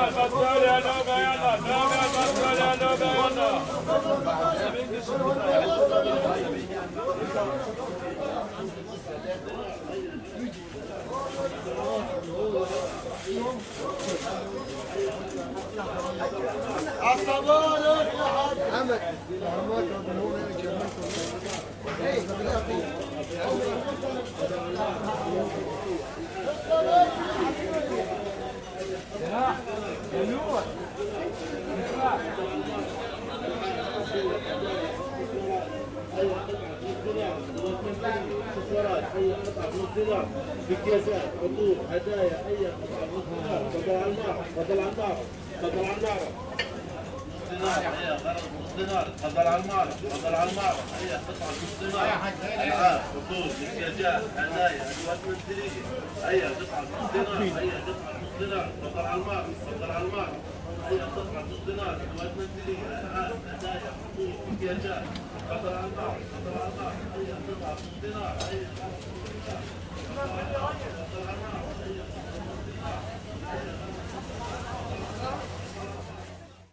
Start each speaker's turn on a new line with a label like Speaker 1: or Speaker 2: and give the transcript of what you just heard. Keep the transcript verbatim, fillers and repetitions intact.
Speaker 1: عصبانك يا حاج محمد الحرمات ربنا يكرمكم يا نور اي قطعه من الدينار بكيسات عطور هدايا اي قطعه من الدينار بدل على النار بدل على النار بدل على النار دينار هي غرض نص دينار بدل على المال بدل على المال هي قطعه نص دينار العاب عطور بكيسات هدايا ادوات منزليه هي قطعه نص دينار هي قطعه نص دينار بدل على المال بدل على المال هي قطعه نص دينار ادوات منزليه العاب هدايا عطور بكيسات بدل على المال بدل على المال هي قطعه نص دينار هي